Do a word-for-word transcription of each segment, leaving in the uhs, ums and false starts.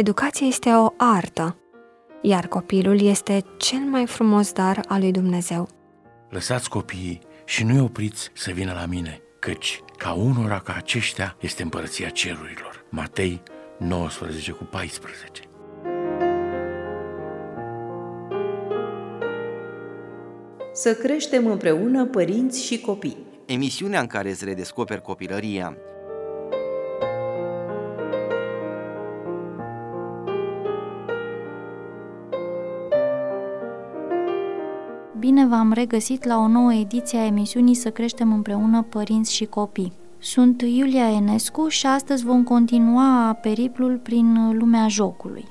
Educația este o artă, iar copilul este cel mai frumos dar al lui Dumnezeu. Lăsați copiii și nu-i opriți să vină la mine, căci ca unora ca aceștia este împărăția cerurilor. Matei nouăsprezece cu paisprezece. Să creștem împreună părinți și copii. Emisiunea în care îți redescoperi copilăria. Bine v-am regăsit la o nouă ediție a emisiunii Să creștem împreună părinți și copii. Sunt Iulia Enescu și astăzi vom continua periplul prin lumea jocului.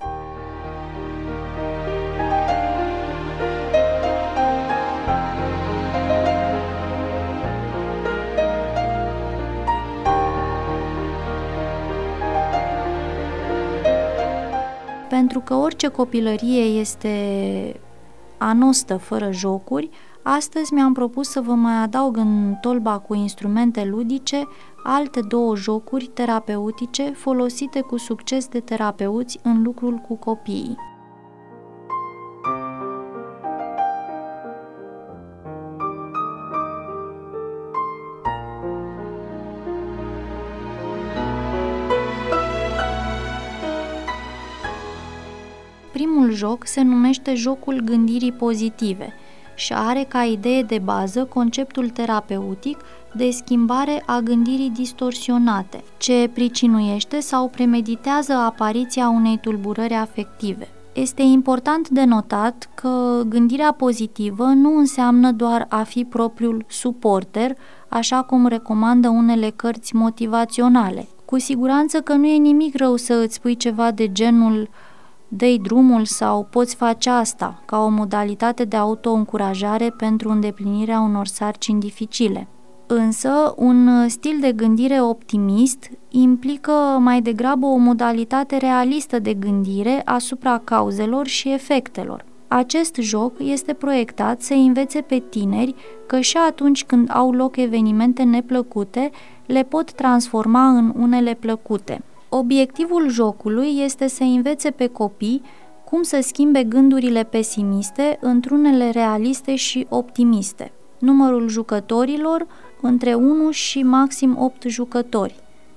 Pentru că orice copilărie este anostă fără jocuri, astăzi mi-am propus să vă mai adaug în tolba cu instrumente ludice alte două jocuri terapeutice folosite cu succes de terapeuți în lucrul cu copiii. Primul joc se numește jocul gândirii pozitive și are ca idee de bază conceptul terapeutic de schimbare a gândirii distorsionate, ce pricinuiește sau premeditează apariția unei tulburări afective. Este important de notat că gândirea pozitivă nu înseamnă doar a fi propriul suporter, așa cum recomandă unele cărți motivaționale. Cu siguranță că nu e nimic rău să îți spui ceva de genul dă-i drumul sau poți face asta, ca o modalitate de auto-încurajare pentru îndeplinirea unor sarcini dificile. Însă, un stil de gândire optimist implică mai degrabă o modalitate realistă de gândire asupra cauzelor și efectelor. Acest joc este proiectat să învețe pe tineri că și atunci când au loc evenimente neplăcute, le pot transforma în unele plăcute. Obiectivul jocului este să învețe pe copii cum să schimbe gândurile pesimiste într-unele realiste și optimiste. Numărul jucătorilor între unu și maxim opt jucători.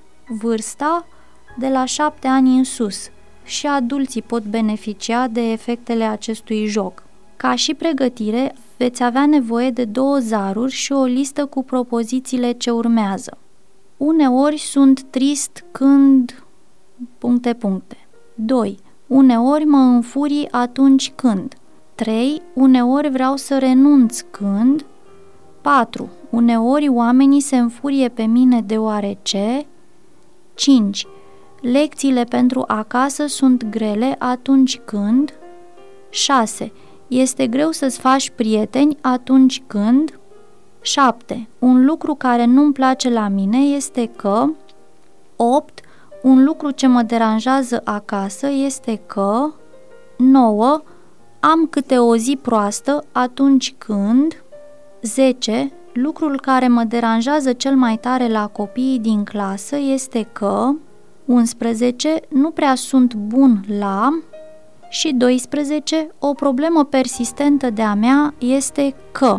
Vârsta de la șapte ani în sus. Și adulții pot beneficia de efectele acestui joc. Ca și pregătire, veți avea nevoie de două zaruri și o listă cu propozițiile ce urmează. Uneori sunt trist când... puncte, puncte. doi. Uneori mă înfurii atunci când. trei. Uneori vreau să renunț când. patru. Uneori oamenii se înfurie pe mine deoarece. cinci. Lecțiile pentru acasă sunt grele atunci când. șase. Este greu să-ți faci prieteni atunci când. șapte. Un lucru care nu-mi place la mine este că. opt. Un lucru ce mă deranjează acasă este că. nouă. Am câte o zi proastă atunci când. zece. Lucrul care mă deranjează cel mai tare la copiii din clasă este că. unsprezece. Nu prea sunt bun la. Și doisprezece. O problemă persistentă de-a mea este că.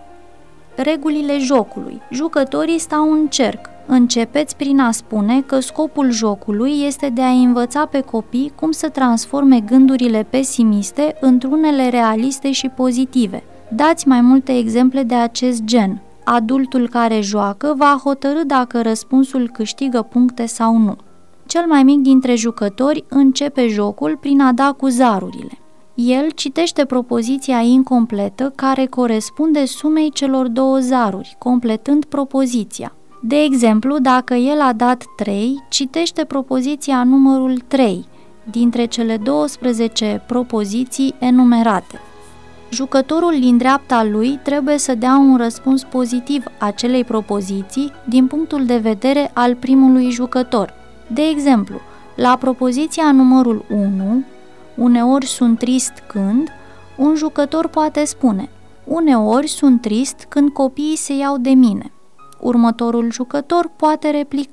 Regulile jocului. Jucătorii stau în cerc. Începeți prin a spune că scopul jocului este de a învăța pe copii cum să transforme gândurile pesimiste într-unele realiste și pozitive. Dați mai multe exemple de acest gen. Adultul care joacă va hotărî dacă răspunsul câștigă puncte sau nu. Cel mai mic dintre jucători începe jocul prin a da cu zarurile. El citește propoziția incompletă care corespunde sumei celor două zaruri, completând propoziția. De exemplu, dacă el a dat trei, citește propoziția numărul trei dintre cele douăsprezece propoziții enumerate. Jucătorul din dreapta lui trebuie să dea un răspuns pozitiv acelei propoziții din punctul de vedere al primului jucător. De exemplu, la propoziția numărul unu, uneori sunt trist când, un jucător poate spune: uneori sunt trist când copiii se iau de mine. Următorul jucător poate replica: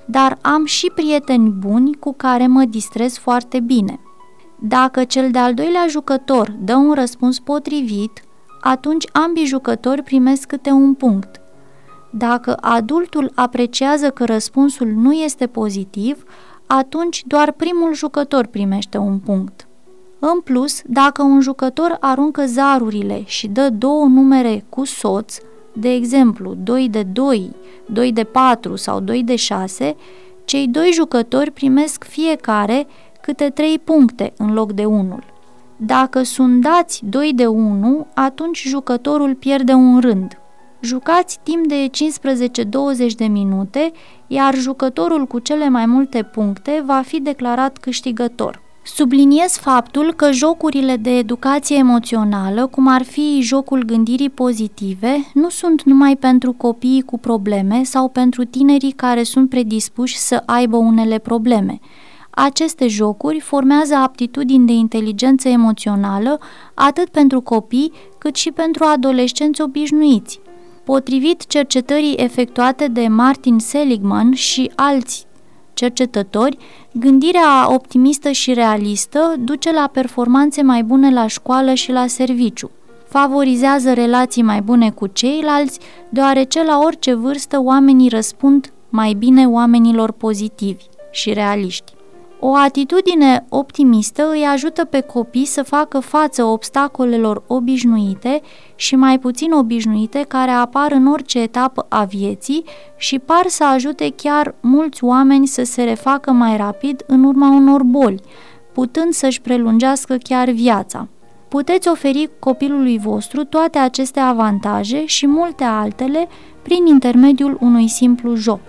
dar am și prieteni buni cu care mă distrez foarte bine. Dacă cel de-al doilea jucător dă un răspuns potrivit, atunci ambii jucători primesc câte un punct. Dacă adultul apreciază că răspunsul nu este pozitiv, atunci doar primul jucător primește un punct. În plus, dacă un jucător aruncă zarurile și dă două numere cu soț, de exemplu doi de doi, doi de patru sau doi de șase, cei doi jucători primesc fiecare câte trei puncte în loc de unul. Dacă sunt dați doi de unu, atunci jucătorul pierde un rând. Jucați timp de cincisprezece douăzeci de minute, iar jucătorul cu cele mai multe puncte va fi declarat câștigător. Subliniez faptul că jocurile de educație emoțională, cum ar fi jocul gândirii pozitive, nu sunt numai pentru copiii cu probleme sau pentru tinerii care sunt predispuși să aibă unele probleme. Aceste jocuri formează aptitudini de inteligență emoțională atât pentru copii cât și pentru adolescenți obișnuiți. Potrivit cercetării efectuate de Martin Seligman și alți cercetători, gândirea optimistă și realistă duce la performanțe mai bune la școală și la serviciu. Favorizează relații mai bune cu ceilalți, deoarece la orice vârstă oamenii răspund mai bine oamenilor pozitivi și realiști. O atitudine optimistă îi ajută pe copii să facă față obstacolelor obișnuite și mai puțin obișnuite care apar în orice etapă a vieții și par să ajute chiar mulți oameni să se refacă mai rapid în urma unor boli, putând să-și prelungească chiar viața. Puteți oferi copilului vostru toate aceste avantaje și multe altele prin intermediul unui simplu joc.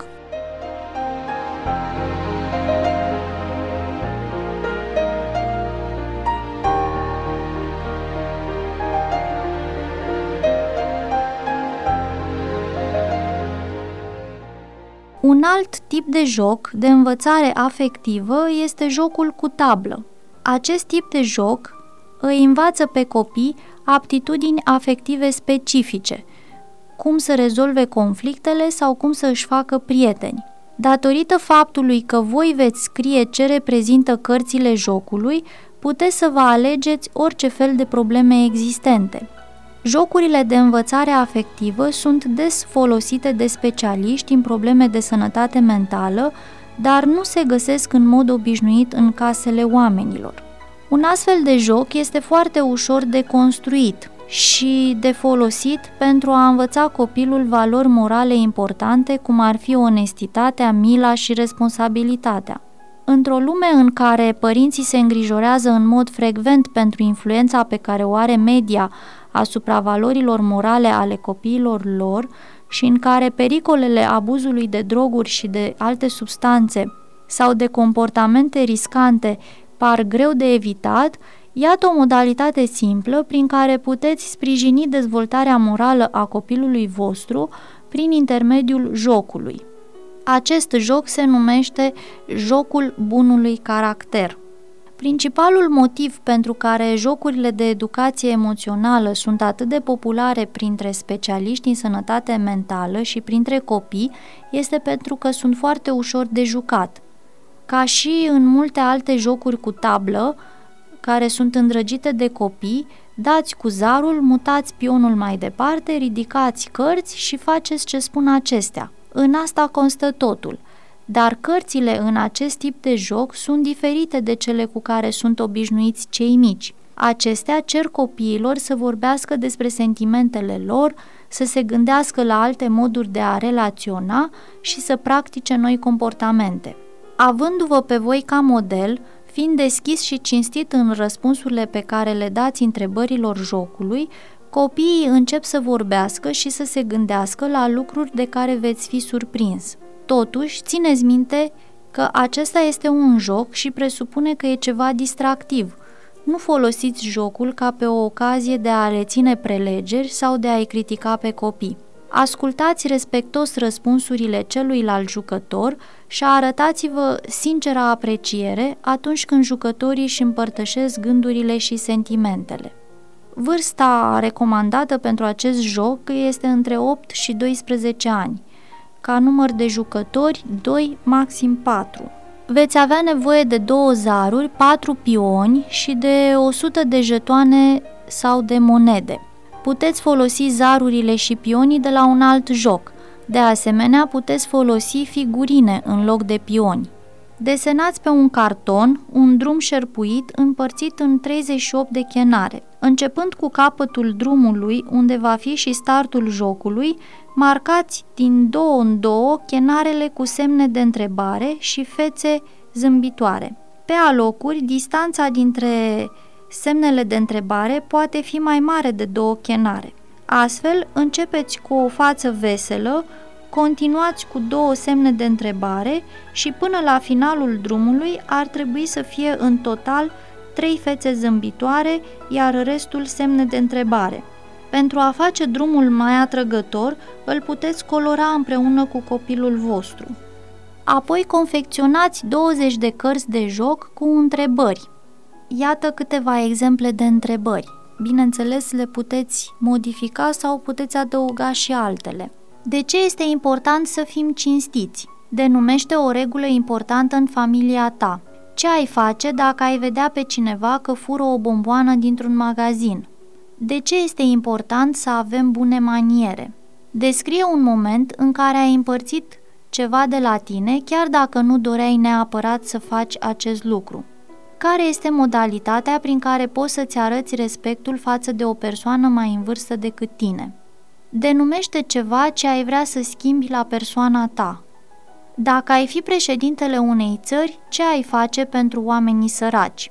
Un alt tip de joc de învățare afectivă este jocul cu tablă. Acest tip de joc îi învață pe copii aptitudini afective specifice, cum să rezolve conflictele sau cum să își facă prieteni. Datorită faptului că voi veți scrie ce reprezintă cărțile jocului, puteți să vă alegeți orice fel de probleme existente. Jocurile de învățare afectivă sunt des folosite de specialiști în probleme de sănătate mentală, dar nu se găsesc în mod obișnuit în casele oamenilor. Un astfel de joc este foarte ușor de construit și de folosit pentru a învăța copilul valori morale importante, cum ar fi onestitatea, mila și responsabilitatea. Într-o lume în care părinții se îngrijorează în mod frecvent pentru influența pe care o are media asupra valorilor morale ale copiilor lor și în care pericolele abuzului de droguri și de alte substanțe sau de comportamente riscante par greu de evitat, iată o modalitate simplă prin care puteți sprijini dezvoltarea morală a copilului vostru prin intermediul jocului. Acest joc se numește jocul bunului caracter. Principalul motiv pentru care jocurile de educație emoțională sunt atât de populare printre specialiști în sănătate mentală și printre copii este pentru că sunt foarte ușor de jucat. Ca și în multe alte jocuri cu tablă, care sunt îndrăgite de copii, dați cu zarul, mutați pionul mai departe, ridicați cărți și faceți ce spun acestea. În asta constă totul. Dar cărțile în acest tip de joc sunt diferite de cele cu care sunt obișnuiți cei mici. Acestea cer copiilor să vorbească despre sentimentele lor, să se gândească la alte moduri de a relaționa și să practice noi comportamente. Avându-vă pe voi ca model, fiind deschis și cinstit în răspunsurile pe care le dați întrebărilor jocului, copiii încep să vorbească și să se gândească la lucruri de care veți fi surprins. Totuși, țineți minte că acesta este un joc și presupune că e ceva distractiv. Nu folosiți jocul ca pe o ocazie de a reține prelegeri sau de a-i critica pe copii. Ascultați respectos răspunsurile celuilalt jucător și arătați-vă sinceră apreciere atunci când jucătorii își împărtășesc gândurile și sentimentele. Vârsta recomandată pentru acest joc este între opt și doisprezece ani. ca număr de jucători doi, maxim patru. Veți avea nevoie de două zaruri, patru pioni și de o sută de jetoane sau de monede. Puteți folosi zarurile și pionii de la un alt joc. De asemenea, puteți folosi figurine în loc de pioni. Desenați pe un carton un drum șerpuit împărțit în treizeci și opt de chenare. Începând cu capătul drumului, unde va fi și startul jocului, marcați din două în două chenarele cu semne de întrebare și fețe zâmbitoare. Pe alocuri, distanța dintre semnele de întrebare poate fi mai mare de două chenare. Astfel, începeți cu o față veselă, continuați cu două semne de întrebare și până la finalul drumului ar trebui să fie în total trei fețe zâmbitoare, iar restul semne de întrebare. Pentru a face drumul mai atrăgător, îl puteți colora împreună cu copilul vostru. Apoi confecționați douăzeci de cărți de joc cu întrebări. Iată câteva exemple de întrebări. Bineînțeles, le puteți modifica sau puteți adăuga și altele. De ce este important să fim cinstiți? Denumește o regulă importantă în familia ta. Ce ai face dacă ai vedea pe cineva că fură o bomboană dintr-un magazin? De ce este important să avem bune maniere? Descrie un moment în care ai împărțit ceva de la tine, chiar dacă nu doreai neapărat să faci acest lucru. Care este modalitatea prin care poți să-ți arăți respectul față de o persoană mai în vârstă decât tine? Denumește ceva ce ai vrea să schimbi la persoana ta. Dacă ai fi președintele unei țări, ce ai face pentru oamenii săraci?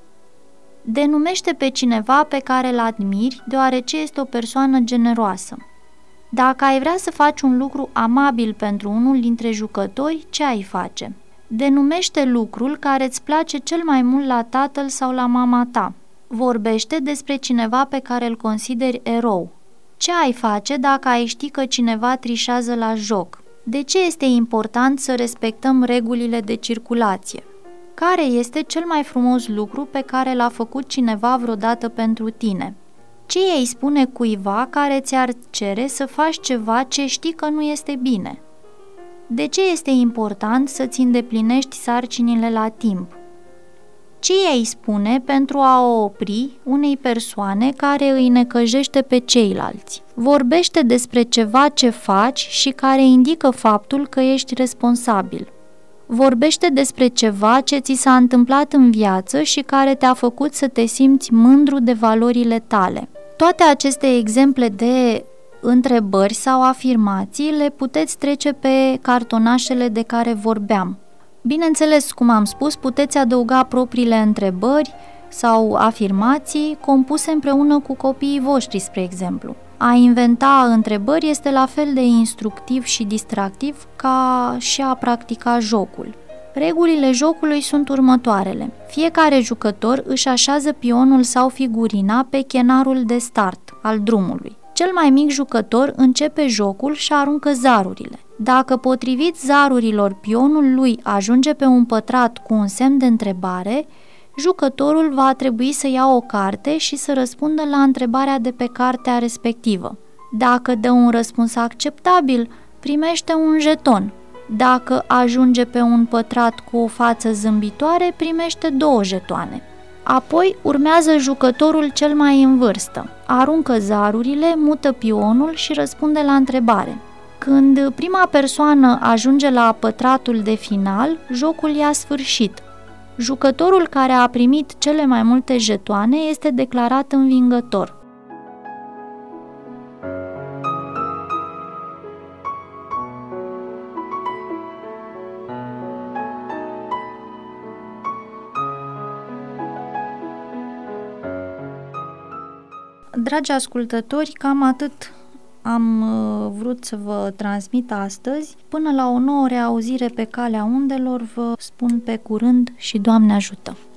Denumește pe cineva pe care îl admiri, deoarece este o persoană generoasă. Dacă ai vrea să faci un lucru amabil pentru unul dintre jucători, ce ai face? Denumește lucrul care îți place cel mai mult la tatăl sau la mama ta. Vorbește despre cineva pe care îl consideri erou. Ce ai face dacă ai ști că cineva trișează la joc? De ce este important să respectăm regulile de circulație? Care este cel mai frumos lucru pe care l-a făcut cineva vreodată pentru tine? Ce îi spune cuiva care ți-ar cere să faci ceva ce știi că nu este bine? De ce este important să-ți îndeplinești sarcinile la timp? Ce îi spune pentru a o opri unei persoane care îi necăjește pe ceilalți? Vorbește despre ceva ce faci și care indică faptul că ești responsabil. Vorbește despre ceva ce ți s-a întâmplat în viață și care te-a făcut să te simți mândru de valorile tale. Toate aceste exemple de întrebări sau afirmații le puteți trece pe cartonașele de care vorbeam. Bineînțeles, cum am spus, puteți adăuga propriile întrebări sau afirmații compuse împreună cu copiii voștri, spre exemplu. A inventa întrebări este la fel de instructiv și distractiv ca și a practica jocul. Regulile jocului sunt următoarele. Fiecare jucător își așează pionul sau figurina pe chenarul de start al drumului. Cel mai mic jucător începe jocul și aruncă zarurile. Dacă potrivit zarurilor pionul lui ajunge pe un pătrat cu un semn de întrebare, jucătorul va trebui să ia o carte și să răspundă la întrebarea de pe cartea respectivă. Dacă dă un răspuns acceptabil, primește un jeton. Dacă ajunge pe un pătrat cu o față zâmbitoare, primește două jetoane. Apoi urmează jucătorul cel mai în vârstă. Aruncă zarurile, mută pionul și răspunde la întrebare. Când prima persoană ajunge la pătratul de final, jocul i-a sfârșit. Jucătorul care a primit cele mai multe jetoane este declarat învingător. Dragi ascultători, cam atât am vrut să vă transmit astăzi. Până la o nouă reauzire pe calea undelor, vă spun pe curând și Doamne ajută!